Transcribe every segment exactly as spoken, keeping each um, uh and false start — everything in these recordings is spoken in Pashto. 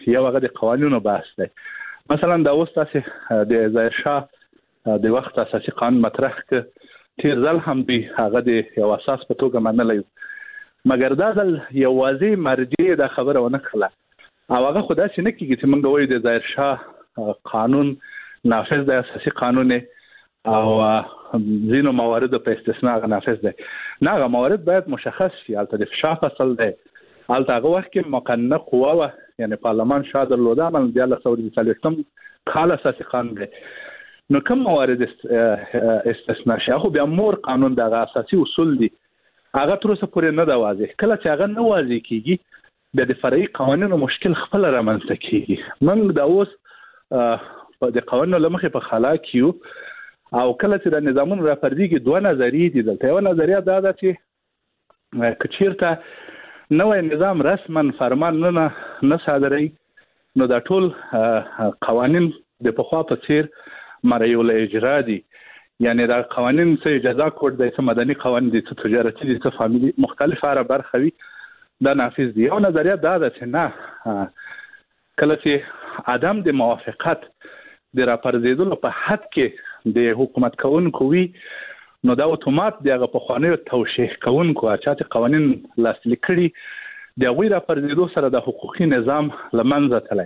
یو هغه د قوانینو بحث دی. مثلا دا اوس تاسې د ظاهر شاه د وخت اساسي قانون مطرح ک تیر ځل هم دی هغه د یو اساس په توګه منلی مګر دا ځل یوازې مرجع دا خبره ونه کړله او هغه خو داسې نه کېږي چې موږ وایو د ظاهر شاه قانون نافذ دی اساسي قانون او ځینو مواردو په استثناء هغه نافذ دی نه هغه موارد باید مشخص شي. هلته د فشار فصل دی هلته هغه وخت کې مقننه قوه وه یعنې پارلمان شاه درلوده عمل دیارلس سوه څلوېښتم کال اساسي قانون دی نو کوم موارد استثناء شي خو بیا مور قانون دغه اساسي اصول دي هغه تر اوسه پورې نه دا واضح کله چې هغه نه واضح کیږي بیا د فرعي قوانینو مشکل خپل رامنځته کیږي. موږ دا اوس د قوانینو له مخې په خلا کیو او کله چې د نظامونو راپردېږي دوه نظریې دي. دلته یوه نظریه دا ده چې که چېرته نوی نظام رسما فرمان نه نه صادروي نو دا ټول قوانین د پخوا په څیر مرعي الاجرا دي یعنی دا قوانین څه جزا کوډ دی څه مدني قوانین دي څه تجارتي دي څه فامیلي مختلف هره برخه وي دا نافذ دي. یو نظریه دا ده چې نه کله چې عدم د موافقت د راپرځېدلو په حد کې د حکومت کوونکو وي نو دا اتومات د هغه پخوانیو توشیح کوونکو چاته قوانین لاسلیک کړي د هغوی راپرځېدو سره د حقوقي نظام له منځه تللی.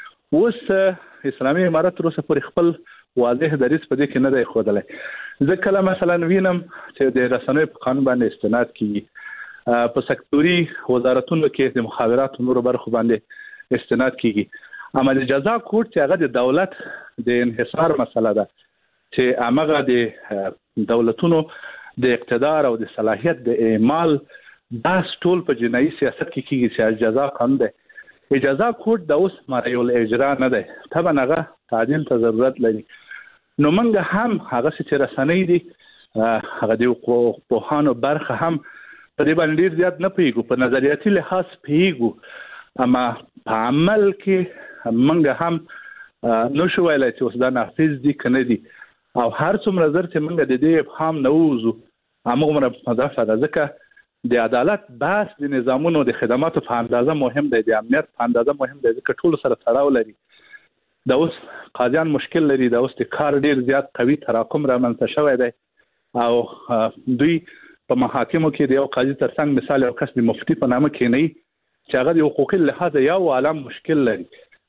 اوس اسلامي امارت تر اوسه پورې خپل واضح دریځ په دې کې نه دی ښودلی. زه کله مثلا وینم چې د رسنیو په قانون باندې استناد کیږي په سکتوري وزارتونو کې د مخابراتو نورو برخو باندې استناد کیږي اما د جزا کوډ چې هغه د دولت د انحصار مسله ده چې هغه د دولتونو د اقتدار او د صلاحیت د اعمال بحث ټول په جنایي سیاست کې کیږي چې جزا قانون دی. اجازه کوډ د اوس مرعي الاجرا نه دی طبعا هغه تعدیل ته ضرورت لري. نو موږ هم هغه چې رسنۍ دي هغه د پوهانو برخه هم په دې باندې ډېر زیات نه پوهېږو په نظریاتي لحاظ پوهېږو اما په عمل کې موږ هم نو شو ویلی چې اوس دا نافذ دي که نه دي او هر څومره زر چې موږ د دې ابهام نه ووځو همغومره مضافه ده ځکه د عدالت بحث د نظامونو د خدماتو په اندازه مهم دی د امنیت په اندازه مهم دی ځکه ټولو سره تړاو لري. دا اوس قاضیان مشکل لري دا اوس د کار ډیر زیات قوي تراکم رامنځته شوی دی او دوی په محاکمو کې د یو قاضي ترڅنګ مثال یو کس د مفتي په نامه کېنوي چې هغه د حقوقي لحاظه یو عالم مشکل لري.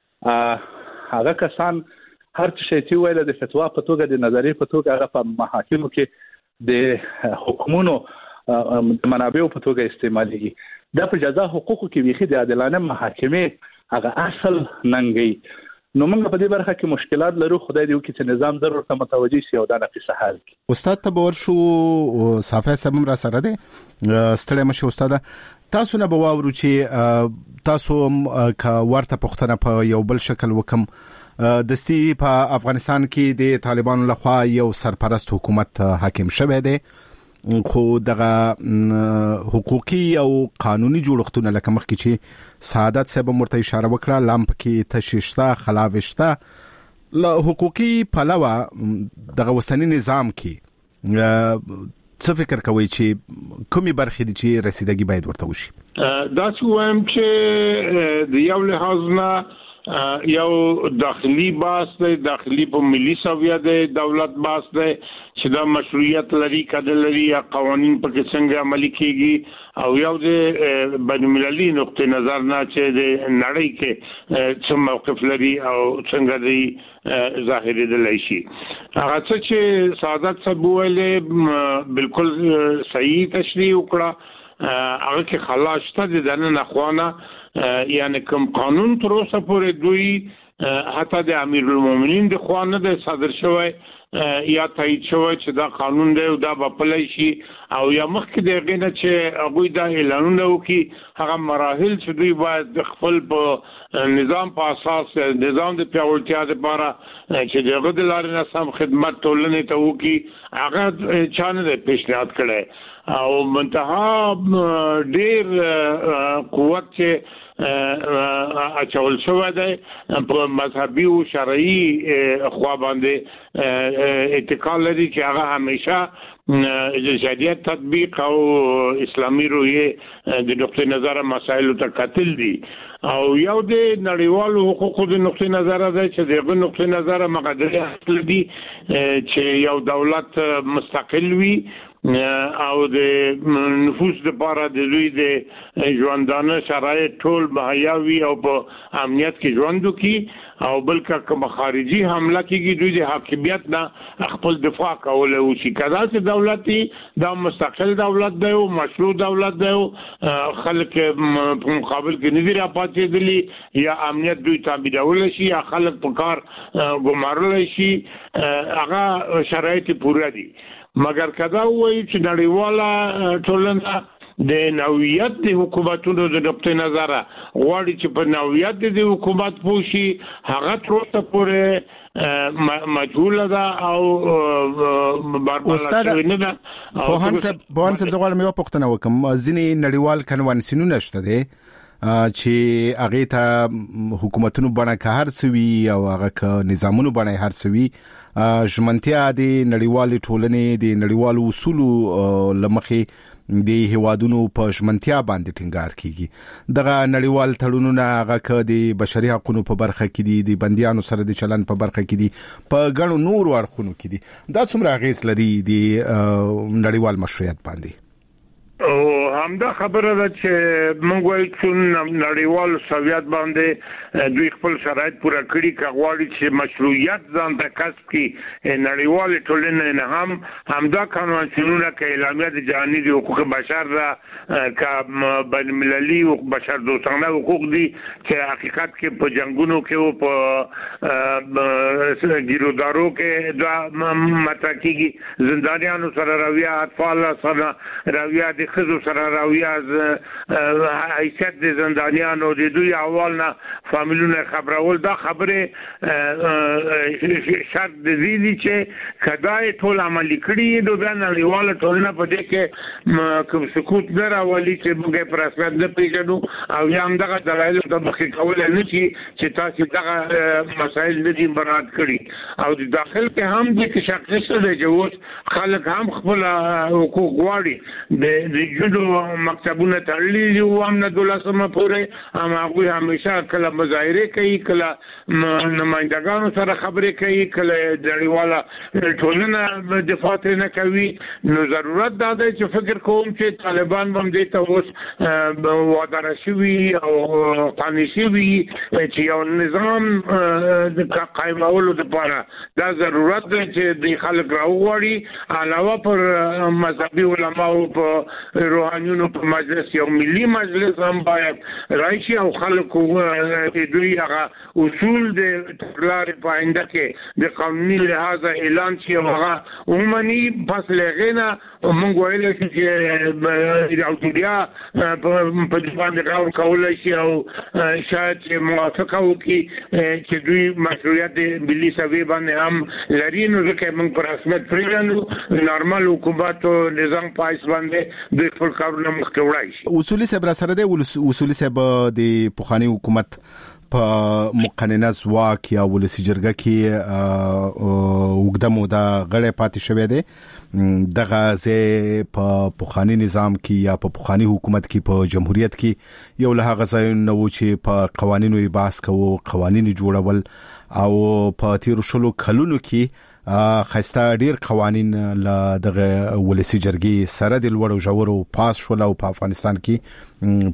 هغه کسان هر څه شی چې ویل د فتوا په توګه د نظریې په توګه هغه په محاکمو کې د حکمونو د منابعو په توګه استعمالېږي. دا په جزا حقوقو کې بیخي د عادلانه محاکمې هغه اصل ننګوي. نو موږ په دې برخه کې مشکلات لرو خدای دې وکړي چې نظام ضرور ته متوجه شي او دا نفیسه حل کړي. استاد ته به ورشو صافی صاحب را سره دی ستړی مشه استاد تاسو نه به واورو چې تاسو که ورته پوښتنه په یو بل شکل وکم دستی په افغانستان کې د طالبانو لخوا یو سرپرست حکومت حاکم شوی دی خو دغه حقوقي او قانوني جوړښتونه لکه مخکې چې سعادت صاحب مرته اشاره وکړه لامپ کې تششتا خلاوشتا له حقوقي پلوه دغه وسنی نظام کې څه فکر کوي چې کومي برخې دي چې رسیدګي باید ورته وشي؟ دا څه وایم چې د یو لحاظ نه یو داخلي باس دی داخلي په ملي سویه دی دولت باس دی چې دا مشروعیت لري کده لري یا قوانین په کې څنګه عملي کیږي او یو د بین المللي نقطه نظر نه چې د نړۍ کې څه موقف لري او څنګه دی ظاهري دی شي. هغه څه چې سعادت صاحب ویلې بالکل صحیح تشریح وکړه هغه کې خلاصته د دنه نخوانه یعنی کوم قانون تر اوسه پورې دوی حتی د امیر المؤمنین د خوا نه د صادر شوی یا تایید شوی چې دا قانون دی او دا به پلی شي او یا مخکې د هغې نه چې هغوی دا اعلانونه وکړي هغه مراحل چې دوی باید د خپل په نظام په اساس نظام د پیاوړتیا دپاره چې د هغه د لارې نه سم خدمت ټولنې ته وکړي هغه چا نه دی پیشنهاد کړی او منتها ډېر قوت چې اچول شو دی په مذهبي او شرعي خوا باندې اتکال لري چې هغه همیشه شریعت تطبیق او اسلامي رویه د نقطه نظر مسایل ته قتل دي او یو د نړیوالو حقوقو د نقطه نظر ده چې دغه نقطه نظر مقدره اصل دي چې یو دولت مستقل وي او د نفوس لپاره د دوی د ژوندانه شرایط ټول مهیا وي او په امنیت کې ژوند وکړي او بلکې کوم خارجي حمله کېږي دوی د حاکمیت نه خپل دفاع کول او چې کدا چې دولتي دا مستقل دولت دی او مشروع دولت دی او خلک په مقابل کې نه دي راپاتېدلي یا امنیت دوی تابعول شي یا خلک په کار ګمارل شي هغه شرایط پوره دي مګر کدا وایي چې نړیواله ټولنه د نوعیت د حکومتونو د نقطه نظر غواړي چې په نوعیت د حکومت پوشي هغه تر پورې مجهوله ده او استاد په هانسه په هانسه زغوالم یو پښتنه وکم ځینې نړیوال کنوانسیونونه شته دي چې هغه ته حکومتونو باندې که هر سوي او هغه که نظامونو باندې هر سوي ژمنتیا د نړیوال ټولنې د نړیوال اصولو لمخې د هوادونو په ژمنتیا باندې ټینګار کیږي دغه نړیوال تړونونه هغه که د بشري حقوقو په برخه کې دي د بنديانو سره د چلن په برخه کې دي په ګڼو نور اړخونو کې دي دا څومره اغیز لري د نړیوال مشروعیت باندې او همدا خبره ده چې موږ وایو چې نړیوال سویات باندې دوی خپل شرایط پوره کړي کغواړي چې مشروعیت ځان ته کسب کړي نړیوال ټولنه نه هم همدا قانونونه کې اعلامیه د جهاني حقوق بشر را ک بین المللي او بشر دوستانه حقوق دي چې حقیقت کې په جنگونو کې او په ګیرودارو کې دا مطرح کیږي زندانیانو سره رویه اطفال سره رویه د خزو سره راویا از حیثیت د زندانیانو د دوی اولنا فامیلونه خبرول دا خبره شرط د دې چې کداې ټول عملي کړي نو بیا نړیواله ټولنه په دې کې کوم سکوت نه راولي چې موږ پر اساس نه پیژنو او یا هم دغه دلایل د مخې کول نه شي چې تاسو دغه مسایل نه دي برات کړي او د داخل کې هم د کې شخصي سره جوړ خلک هم خپل حقوق غواړي د جدو مکتبونه تړلي دي او هم نه دولسمه پورې هم هغه همیشه کله مظاهره کوي کله نمائندګانو سره خبرې کوي کله نړیواله ټولنه دفاع نه کوي نو ضرورت دا دی چې فکر کوم چې طالبان هم دې ته اوس وادار شوي او قانوني شوي چې یو نظام د قائمولو لپاره دا ضرورت دی چې د خلک راوړي علاوه پر مذهبي علماو په روحانيونو په مجلس یو ملي مجلس هم باید راشي او خلکو دوی هغه اصول د تکرار پاینده کې د قانوني لحاظ اعلان شي او هغه عمومي پس لغینا موږ ویل چې د اوټوریا په ځوان راو کول شي او شاید موافقه وکړي چې دوی مشروعیت ملي سوي باندې هم لري نو ځکه موږ پر رسمیت پریږدو نارمل حکومت او نظام پایس باندې د خپل کارونه مخکې وړای شي اصولي صبر سره د اصولي صبر د پوخانی حکومت په مقننه ځواک یا ولسی جرګه کې وګړه موده غړې پاتې شوې ده دغه زه په پوخانی نظام کې یا په پوخانی حکومت کې په جمهوریت کې یو له غځای نو چې په قوانینو یې باس کوو قوانین جوړول او په تیر شلو کلونو کې خسته ډیر قوانين ل دغه ولسی جرګي سره د لوړو جوړو پاس شول او په افغانستان کې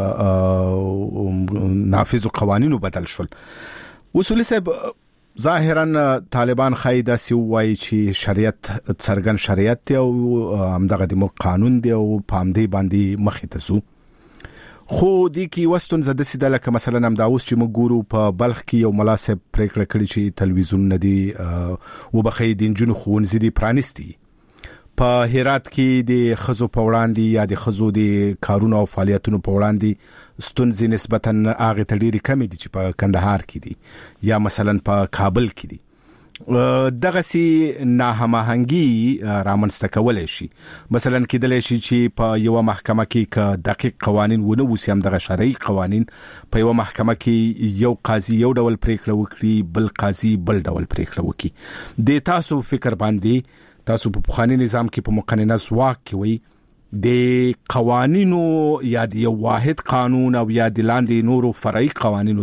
په نافذ قوانینو بدل شول وصولي صاحب ظاهرا طالبان خایدا سی وای چې شریعت څرګن شریعت او همدغه د قانون دی او پام دی باندې مخې ته سو خو د کی وستون زده سیده لکه مثلا هم دا اوس چې موږ ګورو په بلخ کې یو مناسب پریکړه کړې چې تلویزیون ندي او بخې د جنونو خونځي دي پرانستي په هرات کې د خزو په وړاندې یا د خزو د کارونو او فعالیتونو په وړاندې ستونزې نسبتا هغه تډيري کم دي چې په کندهار کې دي یا مثلا په کابل کې دي دغه سي ناهماهنګي رامنځته کولای شي. مثلا کېدلی شي چې په یو محکمه کې ک دقیق قوانين ونه وسیم دغه شرعي قوانين په یو محکمه کې یو قاضي یو ډول پریکړه وکړي بل قاضي بل ډول پریکړه وکړي. د تاسو فکر باندې تاسو په پخوانی نظام کې په مقننه ځواک کې وي د قوانینو یا د یو واحد قانون او یا د لاندې نورو فرعي قوانینو